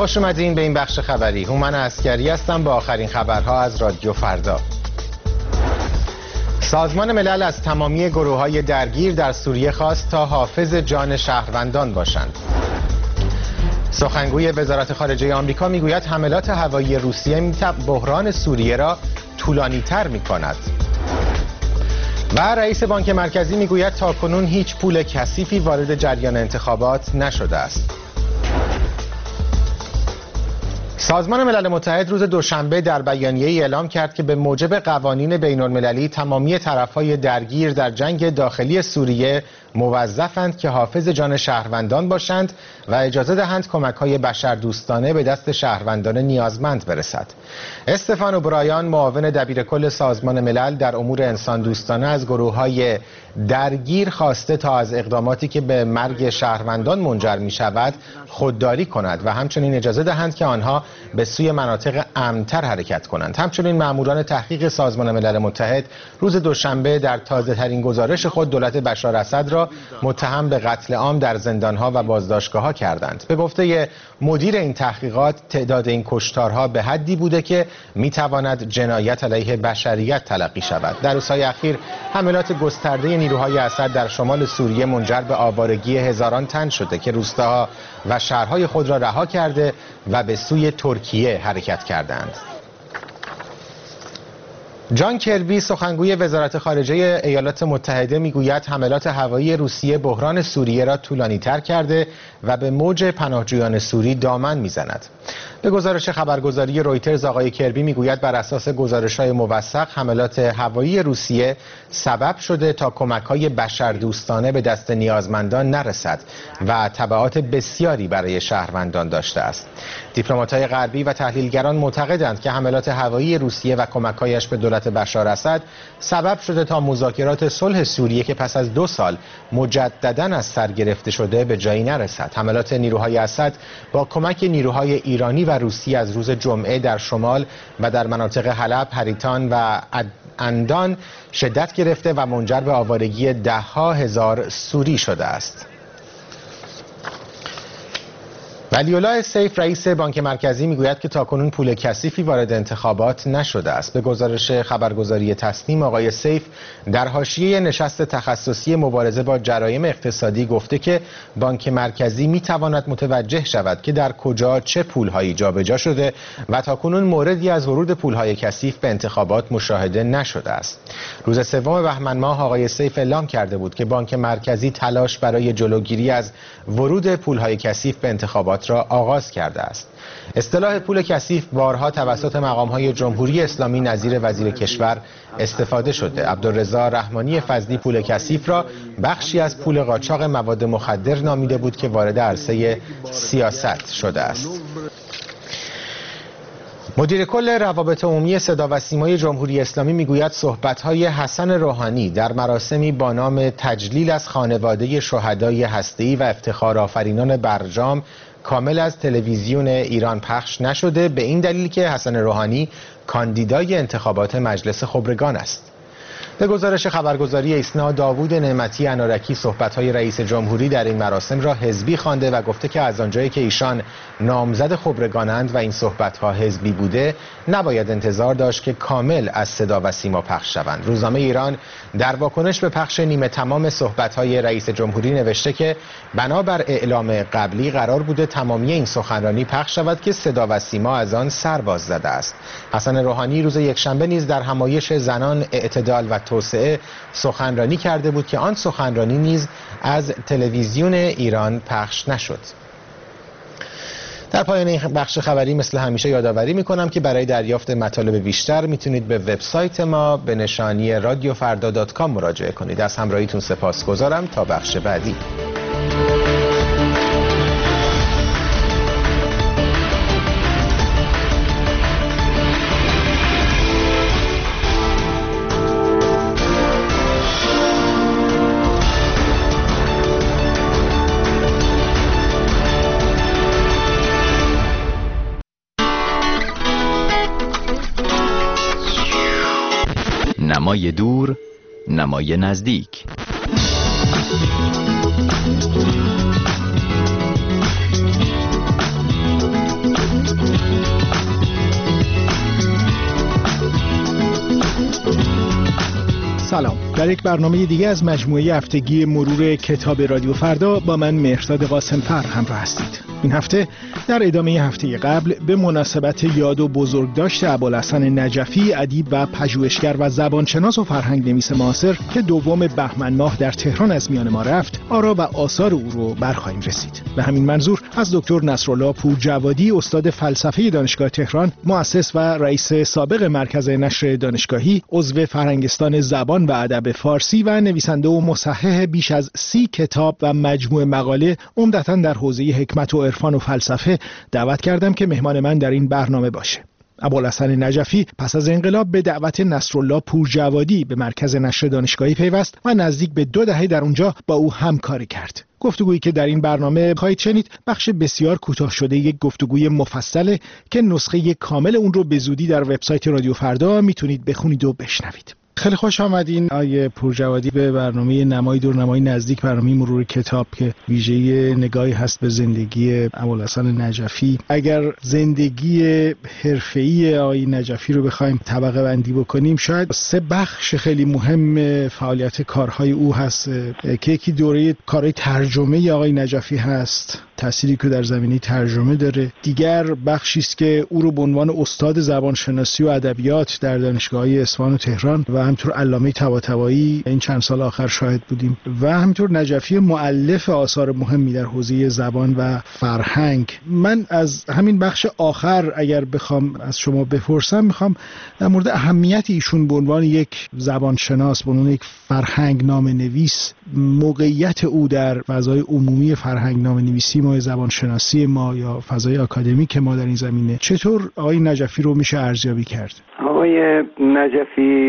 خوش اومدین به این بخش خبری. هومن عسکری هستم با آخرین خبرها از رادیو فردا. سازمان ملل از تمامی گروه‌های درگیر در سوریه خواست تا حافظ جان شهروندان باشند. سخنگوی وزارت خارجه آمریکا میگوید حملات هوایی روسیه بحران سوریه را طولانی‌تر می‌کند. و رئیس بانک مرکزی میگوید تاکنون هیچ پول کثیفی وارد جریان انتخابات نشده است. سازمان ملل متحد روز دوشنبه در بیانیه‌ای اعلام کرد که به موجب قوانین بین‌المللی تمامی طرف‌های درگیر در جنگ داخلی سوریه موظفند که حافظ جان شهروندان باشند و اجازه دهند کمک‌های بشردوستانه به دست شهروندان نیازمند برسد. استفان اوبرایان معاون دبیرکل سازمان ملل در امور انسان دوستانه از گروه‌های درگیر خواسته تا از اقداماتی که به مرگ شهروندان منجر می‌شود خودداری کند و همچنین اجازه دهند که آنها به سوی مناطق امن‌تر حرکت کنند. همچنین ماموران تحقیق سازمان ملل متحد روز دوشنبه در تازه‌ترین گزارش خود دولت بشار اسد را متهم به قتل عام در زندان‌ها و بازداشتگاه‌ها کردند. به گفته مدیر این تحقیقات تعداد این کشتارها به حدی بوده که می‌تواند جنایت علیه بشریت تلقی شود. در روزهای اخیر حملات گسترده نیروهای اسد در شمال سوریه منجر به آوارگی هزاران تن شده که روستاها و شهرهای خود را رها کرده و به سوی ترکیه حرکت کردند. جان کربی سخنگوی وزارت خارجه ایالات متحده میگوید حملات هوایی روسیه بحران سوریه را طولانی‌تر کرده و به موج پناهجویان سوری دامن میزند. به گزارش خبرگزاری رویترز آقای کربی میگوید بر اساس گزارش‌های موثق حملات هوایی روسیه سبب شده تا کمک‌های بشردوستانه به دست نیازمندان نرسد و تبعات بسیاری برای شهروندان داشته است. دیپلمات‌های غربی و تحلیلگران معتقدند که حملات هوایی روسیه و کمک‌هایش به دولت بشار اسد سبب شده تا مذاکرات صلح سوریه که پس از 2 سال مجدداً از سر گرفته شده به جایی نرسد. حملات نیروهای اسد با کمک نیروهای ایرانی و روسی از روز جمعه در شمال و در مناطق حلب، هریتان و اندان شدت گرفته و منجر به آوارگی ده‌ها هزار سوری شده است. ولی‌الله سیف رئیس بانک مرکزی میگوید که تاکنون پول کثیفی وارد انتخابات نشده است. به گزارش خبرگزاری تصنیم آقای سیف در حاشیه نشست تخصصی مبارزه با جرایم اقتصادی گفته که بانک مرکزی میتواند متوجه شود که در کجا چه پولهایی جابجا شده و تاکنون موردی از ورود پولهای کثیف به انتخابات مشاهده نشده است. روز 3 بهمن ماه آقای سیف اعلام کرده بود که بانک مرکزی تلاش برای جلوگیری از ورود پولهای کثیف به انتخابات را آغاز کرده است. اصطلاح پول کثیف بارها توسط مقام‌های جمهوری اسلامی نظیر وزیر کشور استفاده شده. عبدالرضا رحمانی فضلی پول کثیف را بخشی از پول قاچاق مواد مخدر نامیده بود که وارد عرصه سیاست شده است. مدیر کل روابط عمومی صدا و سیمای جمهوری اسلامی میگوید صحبت‌های حسن روحانی در مراسمی با نام تجلیل از خانواده شهدای هسته‌ای و افتخار آفرینان برجام کامل از تلویزیون ایران پخش نشده، به این دلیل که حسن روحانی کاندیدای انتخابات مجلس خبرگان است. به گزارش خبرگزاری ایسنا داوود نعمتی انارکی صحبت‌های رئیس جمهوری در این مراسم را حزبی خوانده و گفته که از آنجایی که ایشان نامزد خبرگانند و این صحبت‌ها حزبی بوده نباید انتظار داشت که کامل از صدا و سیما پخش شوند. روزنامه ایران در واکنش به پخش نیمه تمام صحبت‌های رئیس جمهوری نوشته که بنابر اعلام قبلی قرار بوده تمامی این سخنرانی پخش شود که صدا و سیما از آن سر باز زده است. حسن روحانی روز یکشنبه نیز در همایش زنان اعتدال و توسعه سخنرانی کرده بود که آن سخنرانی نیز از تلویزیون ایران پخش نشد. در پایان این بخش خبری مثل همیشه یادآوری میکنم که برای دریافت مطالب بیشتر میتونید به وبسایت ما به نشانی radiofarda.com مراجعه کنید. از همراهیتون سپاسگزارم. تا بخش بعدی. نمای دور، نمای نزدیک. در یک برنامه دیگه از مجموعه هفتگی مرور کتاب رادیو فردا با من مهرداد قاسم‌فر همراه هستید. این هفته در ادامه هفته قبل به مناسبت یاد و بزرگداشت ابوالحسن نجفی، ادیب و پژوهشگر و زبانشناس و فرهنگ‌نویس معاصر که 2 بهمن ماه در تهران از میان ما رفت، آرا و آثار او رو برخواهیم رسید. به همین منظور از دکتر نصرالله پورجوادی، استاد فلسفه دانشگاه تهران، مؤسس و رئیس سابق مرکز نشر دانشگاهی، عضو فرهنگستان زبان و ادب فارسی و نویسنده و مصحح بیش از 30 کتاب و مجموعه مقاله عمدتاً در حوزه حکمت و عرفان و فلسفه دعوت کردم که مهمان من در این برنامه باشه. ابوالحسن نجفی پس از انقلاب به دعوت نصرالله پورجوادی به مرکز نشر دانشگاهی پیوست و نزدیک به 2 دهه در اونجا با او همکاری کرد. گفتگویی که در این برنامه خواهید شنید بخش بسیار کوتاه شده یک گفتگوی مفصله که نسخه کامل اون رو به زودی در وبسایت رادیو فردا میتونید بخونید و بشنوید. خیلی خوش آمدین آیه پورجوادی به برنامه نمای دور نمای نزدیک، برنامه مرور کتاب که ویژه نگاهی هست به زندگی ابوالحسن نجفی. اگر زندگی حرفه‌ای آیه نجفی رو بخوایم طبقه بندی بکنیم، شاید 3 بخش خیلی مهم فعالیت کارهای او هست که یکی دوره کارهای ترجمه آقای نجفی هست، تأثیری که در زمینه ترجمه داره. دیگر بخشی است که او رو به عنوان استاد زبانشناسی و ادبیات در دانشگاه‌های اصفهان و تهران و همینطور علامه طباطبایی این چند سال آخر شاهد بودیم، و همینطور نجفی مؤلف آثار مهمی در حوزه زبان و فرهنگ. من از همین بخش آخر اگر بخوام از شما بپرسم، میخوام در مورد اهمیت ایشون به عنوان یک زبانشناس، به عنوان یک فرهنگنامه نویس، موقعیت او در فضای عمومی فرهنگنامه نویسی ما، زبانشناسی ما یا فضای آکادمیک ما در این زمینه، چطور آقای نجفی رو میشه ارزیابی کرد؟ آقای نجفی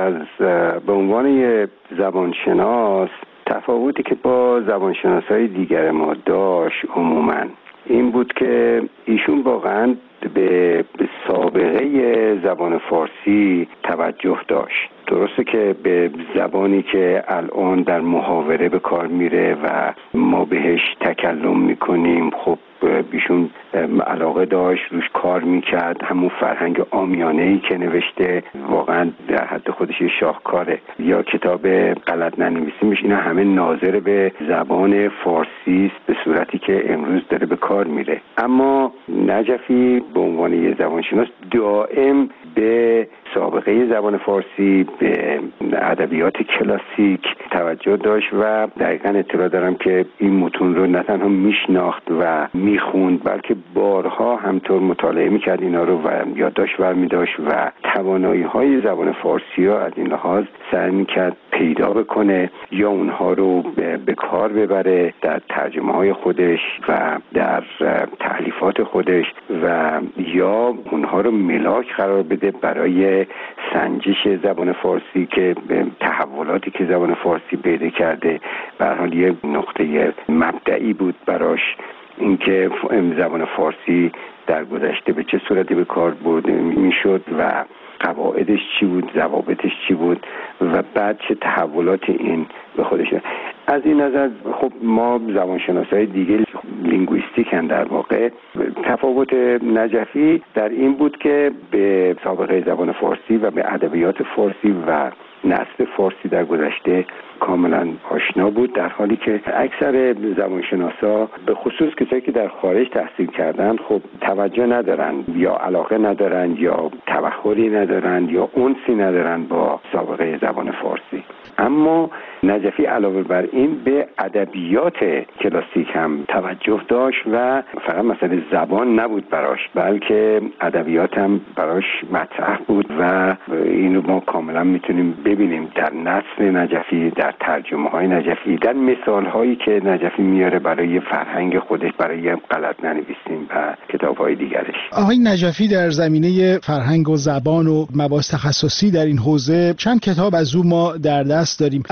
به عنوان یک زبانشناس تفاوتی که با زبانشناسای دیگر ما داشت عموما این بود که ایشون واقعا به سابقه زبان فارسی توجه داشت. درسته که به زبانی که الان در محاوره به کار میره و ما بهش تکلم میکنیم، خب ایشون علاقه داشت، روش کار میکرد. همون فرهنگ عامیانه‌ای که نوشته واقعا در حد خودش شاهکاره، یا کتاب غلط ننویسیمش، اینا همه ناظر به زبان فارسی است به صورتی که امروز داره به کار میره. اما نجفی به عنوان یه زبانشناس دائم به سابقه زبان فارسی، به ادبیات کلاسیک توجه داشت و دقیقاً اطلاع دارم که این متون رو نه تنها میشناخت و میخوند، بلکه بارها همطور مطالعه میکرد اینا رو و یادداشت برمی‌داشت و توانایی‌های زبان فارسی رو از این لحاظ سعی میکرد پیدا بکنه یا اونها رو به کار ببره در ترجمه‌های خودش و در تألیفات خودش، و یا اونها رو ملاک قرار بده برای سنجش زبان فارسی که تحولاتی که زبان فارسی پیدا کرده. به هر حال یه نقطه مبدئی بود براش اینکه زبان فارسی در گذشته به چه صورتی به کار برده میشد و قواعدش چی بود، ضوابطش چی بود و بعد چه تحولات این به خودش. از این نظر خب ما زبانشناسای دیگه لینگویستیکن، در واقع تفاوت نجفی در این بود که به سابقه زبان فارسی و به ادبیات فارسی و نسل فارسی در گذشته کاملا آشنا بود، در حالی که اکثر زبانشناسا به خصوص کسایی که در خارج تحصیل کردن خب توجه ندارن یا علاقه ندارن یا تبحری ندارن یا انسی ندارن با سابقه زبان فارسی. اما نجفی علاوه بر این به ادبیات کلاسیک هم توجه داشت و فقط مسئله زبان نبود براش، بلکه ادبیات هم براش مطرح بود و اینو ما کاملا میتونیم ببینیم در نثر نجفی، در ترجمه های نجفی، در مثال هایی که نجفی میاره برای فرهنگ خودش، برای غلط ننویسیم و کتاب های دیگرش. آقای نجفی در زمینه فرهنگ و زبان و مباحث تخصصی در این حوزه چند کتاب از او ما در دست داریم، اما غلط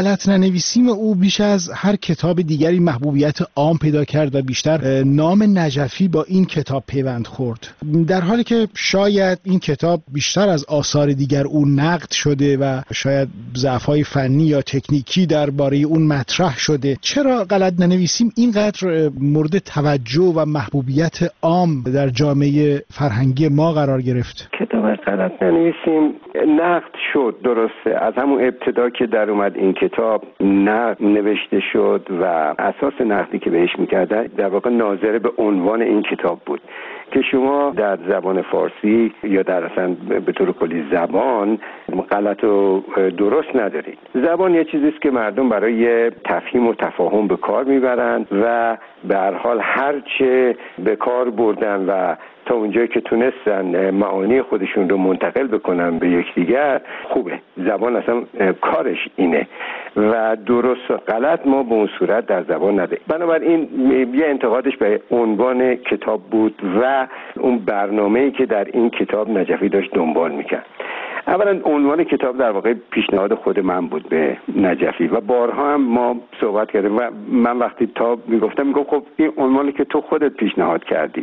غلط ننویسیم او بیش از هر کتاب دیگری محبوبیت عام پیدا کرد و بیشتر نام نجفی با این کتاب پیوند خورد، در حالی که شاید این کتاب بیشتر از آثار دیگر او نقد شده و شاید ضعف‌های فنی یا تکنیکی درباره اون مطرح شده. چرا غلط ننویسیم اینقدر مورد توجه و محبوبیت عام در جامعه فرهنگی ما قرار گرفت؟ کتاب غلط ننویسیم نقد شد، درسته، از همون ابتدا که در اومد این کتاب نقد نوشته شد و اساس نقدی که بهش میکردن در واقع ناظر به عنوان این کتاب بود که شما در زبان فارسی یا در اصلا به طور کلی زبان غلط و درست ندارید. زبان یه چیزی است که مردم برای تفهیم و تفاهم به کار میبرند و به هر حال هرچه به کار بردن و تا اونجایی که تونستن معانی خودشون رو منتقل بکنن به یکدیگر خوبه. زبان اصلا کارش اینه و درست و غلط ما به اون صورت در زبان نداریم. بنابراین یه انتقادش به عنوان کتاب بود و اون برنامه‌ای که در این کتاب نجفی داشت دنبال میکرد. اولا عنوان کتاب در واقع پیشنهاد خود من بود به نجفی و بارها هم ما صحبت کردیم و من وقتی تا میگفتم خب این عنوانی که تو خودت پیشنهاد کردی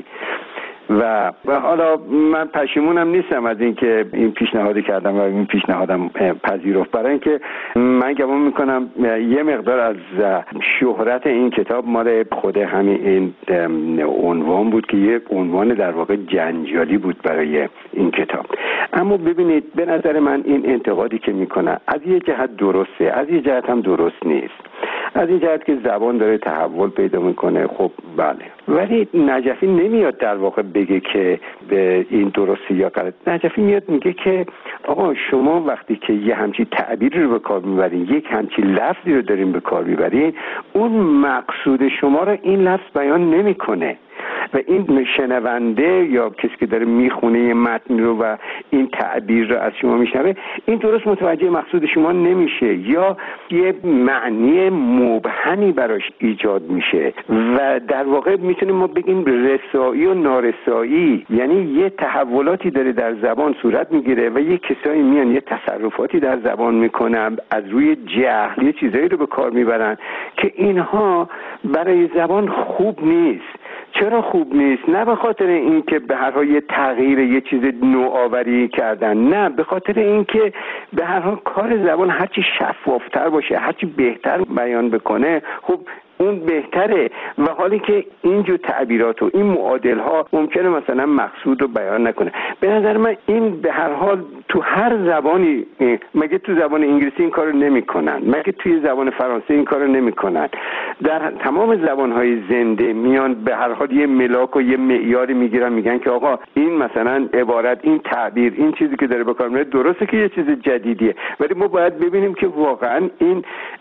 و حالا من پشیمونم نیستم از اینکه این پیشنهادی کردم و این پیشنهادم پذیرفت، برای اینکه من گمان میکنم یه مقدار از شهرت این کتاب مال خود همین این عنوان بود که یه عنوان در واقع جنجالی بود برای این کتاب. اما ببینید به نظر من این انتقادی که میکنه از یه جهت درسته، از یه جهت هم درست نیست. از این جهت که زبان داره تحول پیدا میکنه، خب بله، ولی نجفی نمیاد در واقع بگه که به این درسته یا غلط. نجفی میاد میگه که آقا شما وقتی که یه همچی تعبیری رو به کار میبرین، یک همچی لفظی رو دارین به کار میبرین، اون مقصود شما رو این لفظ بیان نمیکنه و این شنونده یا کسی که داره میخونه متن رو و این تعبیر رو از شما میشنوه، این درست متوجه مقصود شما نمیشه یا یه معنی مبهمی براش ایجاد میشه و در واقع میتونیم ما بگیم رسایی و نارسایی، یعنی یه تحولاتی داره در زبان صورت میگیره و یه کسایی میان یه تصرفاتی در زبان میکنن از روی جهل، یه چیزایی رو به کار میبرن که اینها برای زبان خوب نیست. چرا خوب نیست؟ نه به خاطر اینکه به هر حال یه تغییر یه چیز نوآوری کردن، نه، به خاطر اینکه به هر حال کار زبان هرچی شفافتر باشه، هرچی بهتر بیان بکنه، خب اون بهتره. و حالی که اینجور تعبیرات و این معادل ها ممکنه مثلا مقصود رو بیان نکنه. به نظر من این به هر حال تو هر زبانی، مگه تو زبان انگلیسی این کارو نمیکنن؟ مگه توی زبان فرانسه این کارو نمیکنن؟ در تمام زبانهای زنده میان به هر حال یه ملاک و یه معیاری میگیرن، میگن که آقا این مثلا عبارت، این تعبیر، این چیزی که داره به کار میره درسته که یه چیز جدیدیه، ولی ما باید ببینیم که واقعا این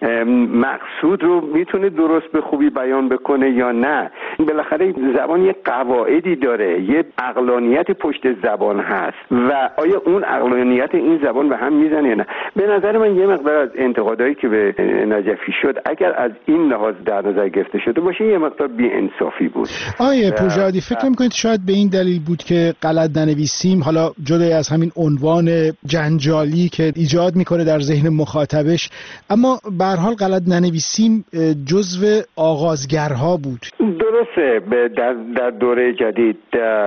مقصود رو میتونه درست به خوبی بیان بکنه یا نه. بالاخره زبان یه قواعدی داره، یه عقلانیت پشت زبان هست و آیا اون عقلانیت این زبان به هم میزنه یا نه؟ به نظر من یه مقدار از انتقادایی که به نجفی شد اگر از این لحاظ در نظر گرفته شده باشه یه مقدار بی‌انصافی بود. آیه پورژادی، فکر نمی‌کنید شاید به این دلیل بود که غلط ننویسیم، حالا جدای از همین عنوان جنجالی که ایجاد میکنه در ذهن مخاطبش، اما به هر حال غلط ننویسیم جزو آغازگرها بود؟ درسته. در دوره جدید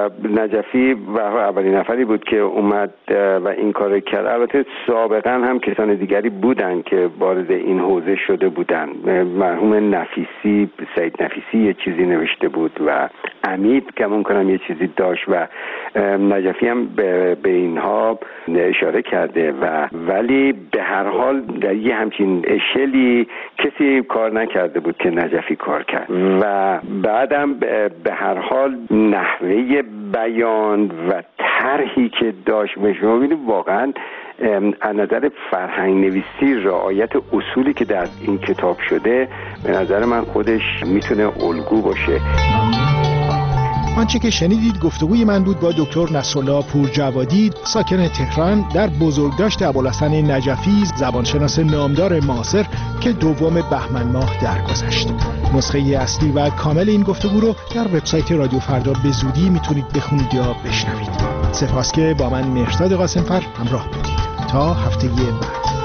نجفی و اولین نفری بود که اومد و این کار کرد. البته سابقا هم کسان دیگری بودن که وارد این حوزه شده بودن. مرحوم نفیسی، سید نفیسی یه چیزی نوشته بود و امید گمان کنم یه چیزی داشت و نجفی هم به اینها اشاره کرده ولی به هر حال در یه همچین اشلی کسی کار نکرده بود که نجفی کار کرد و بعدم به هر حال نحوه بیان و طرحی که داشت شما ببینید واقعا از نظر فرهنگ نویسی رعایت اصولی که در این کتاب شده به نظر من خودش میتونه الگو باشه. آنچه که شنیدید گفتگوی من بود با دکتر نصرالله پورجوادی، ساکن تهران، در بزرگداشت ابوالحسن نجفی، زبانشناس نامدار معاصر که 2 بهمن ماه درگذشت. نسخه اصلی و کامل این گفتگو رو در وبسایت رادیو فردا به زودی میتونید بخونید یا بشنوید. سپاس که با من مهرداد قاسمفر همراه بودید. تا هفته بعد.